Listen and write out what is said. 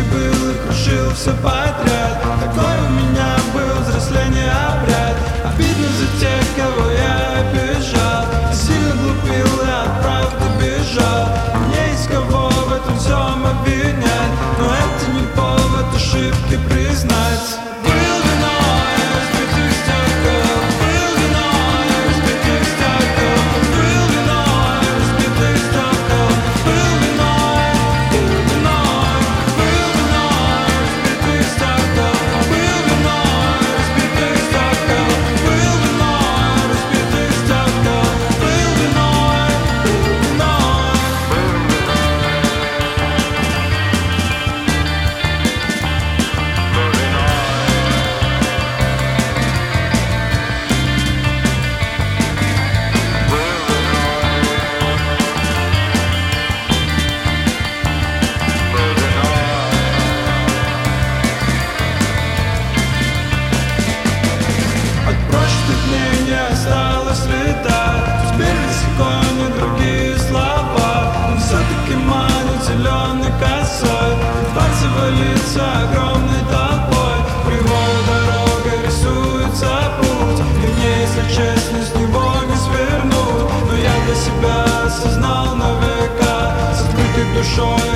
был и крушил все подряд. Такой у меня был взросление обряд. Обидно за тех, кого я обижал. Сильно глупил и от правды бежал. Мне из кого в этом всем обвинять, но это не повод ошибки признать. Был виной разбитых стекол, был виной разбитых стекол, был виной разбитых стекол, был виной, был виной, был виной разбитых стекол, был виной разбитых стекол, был виной разбитых стекол, был виной, был виной. От прошлых дней не осталось следа. Теперь легко не другие слова, но все-таки манит зеленой косой. Пальцы валится огромной толпой. Кривой дорогой рисуется путь, и мне, если честно, с него не свернуть. Но я для себя осознал на века, с открытой душой